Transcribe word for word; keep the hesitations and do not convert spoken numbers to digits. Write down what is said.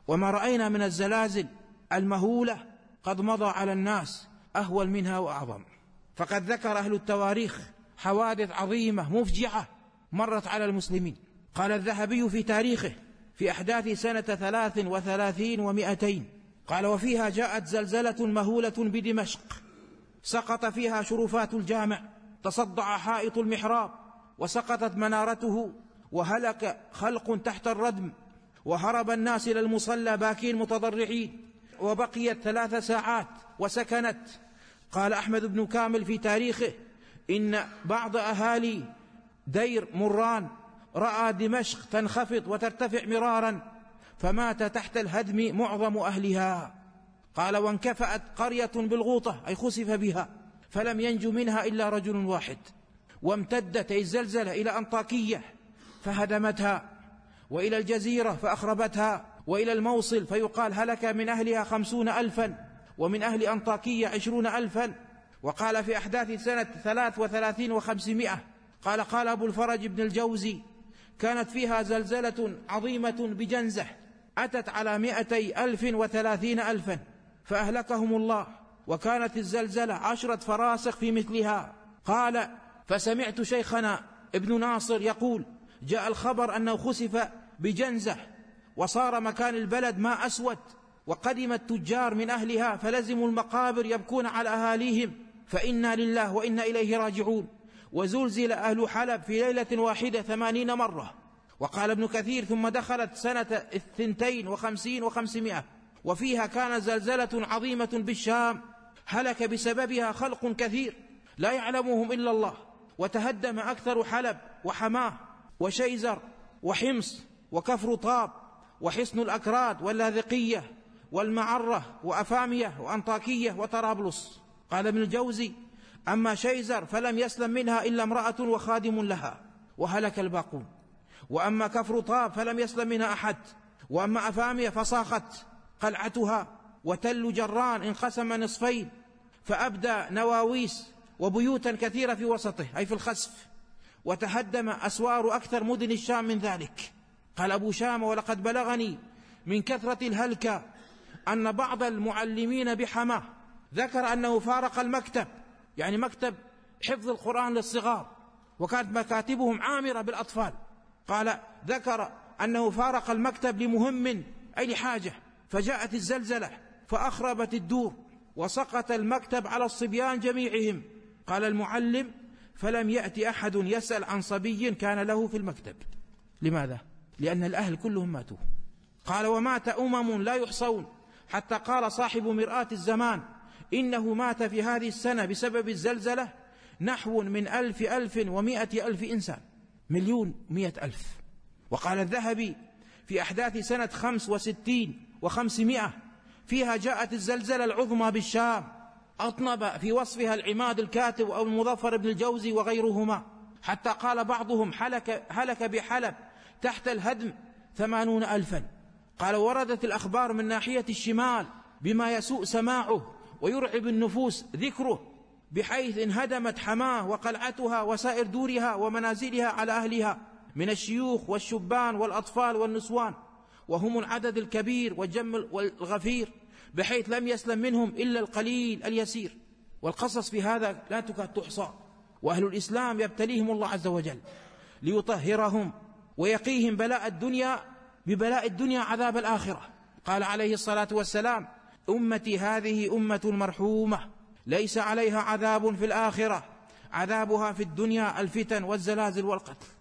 وما رأينا من الزلازل المهولة قد مضى على الناس أهول منها وأعظم. فقد ذكر أهل التواريخ حوادث عظيمة مفجعة مرت على المسلمين. قال الذهبي في تاريخه في أحداث سنة ثلاث وثلاثين ومئتين قال: وفيها جاءت زلزلة مهولة بدمشق، سقط فيها شرفات الجامع، تصدع حائط المحراب، وسقطت منارته، وهلك خلق تحت الردم، وهرب الناس إلى المصلى باكين متضرعين، وبقيت ثلاث ساعات وسكنت. قال أحمد بن كامل في تاريخه: إن بعض أهالي دير مران رأى دمشق تنخفض وترتفع مرارا، فمات تحت الهدم معظم أهلها. قال: وانكفأت قرية بالغوطة، أي خسف بها، فلم ينج منها إلا رجل واحد. وامتدت الزلزلة إلى أنطاكية فهدمتها، وإلى الجزيرة فأخربتها، وإلى الموصل فيقال هلك من أهلها خمسون ألفا، ومن أهل أنطاكية عشرون ألفا. وقال في أحداث سنة ثلاث وثلاثين وخمسمائة قال قال أبو الفرج بن الجوزي: كانت فيها زلزلة عظيمة بجنزة أتت على مئتي ألف وثلاثين ألفا فأهلكهم الله، وكانت الزلزلة عشرة فراسخ في مثلها. قال: فسمعت شيخنا ابن ناصر يقول: جاء الخبر أنه خسف بجنزة وصار مكان البلد ماء أسود، وقدم التجار من أهلها فلزموا المقابر يبكون على أهاليهم، فإنا لله وإنا إليه راجعون. وزلزل أهل حلب في ليلة واحدة ثمانين مرة. وقال ابن كثير: ثم دخلت سنة اثنتين وخمسين وخمسمائة وفيها كان زلزلة عظيمة بالشام هلك بسببها خلق كثير لا يعلمهم إلا الله، وتهدم أكثر حلب وحماه وشيزر وحمص وكفر طاب وحصن الأكراد واللاذقية والمعرة وأفامية وأنطاكية وطرابلس. قال ابن الجوزي: أما شيزر فلم يسلم منها إلا امرأة وخادم لها وهلك الباقون، وأما كفر طاب فلم يسلم منها أحد، وأما أفامية فصاخت قلعتها، وتل جران انقسم نصفين فأبدى نواويس وبيوتا كثيرة في وسطه أي في الخسف، وتهدم أسوار أكثر مدن الشام من ذلك. قال أبو شام: ولقد بلغني من كثرة الهلكة أن بعض المعلمين بحماه ذكر أنه فارق المكتب، يعني مكتب حفظ القرآن للصغار، وكانت مكاتبهم عامرة بالأطفال. قال: ذكر أنه فارق المكتب لمهم أي لحاجة، فجاءت الزلزلة فأخربت الدور وسقط المكتب على الصبيان جميعهم. قال المعلم: فلم يأتي أحد يسأل عن صبي كان له في المكتب. لماذا؟ لأن الأهل كلهم ماتوا. قال: ومات أمم لا يحصون، حتى قال صاحب مرآة الزمان: إنه مات في هذه السنة بسبب الزلزلة نحو من ألف ألف ومائة ألف إنسان، مليون مئة ألف. وقال الذهبي في أحداث سنة خمس وستين وخمسمائة فيها جاءت الزلزلة العظمى بالشام، أطنب في وصفها العماد الكاتب أو المظفر بن الجوزي وغيرهما، حتى قال بعضهم هلك, هلك بحلب تحت الهدم ثمانون ألفا. قال: وردت الأخبار من ناحية الشمال بما يسوء سماعه ويرعب النفوس ذكره، بحيث انهدمت حماه وقلعتها وسائر دورها ومنازلها على أهلها من الشيوخ والشبان والأطفال والنسوان، وهم العدد الكبير والجم والغفير، بحيث لم يسلم منهم إلا القليل اليسير. والقصص في هذا لا تكاد تحصى. وأهل الإسلام يبتليهم الله عز وجل ليطهرهم ويقيهم بلاء الدنيا ببلاء الدنيا عذاب الآخرة. قال عليه الصلاة والسلام: أمتي هذه أمة مرحومة ليس عليها عذاب في الآخرة، عذابها في الدنيا الفتن والزلازل والقتل.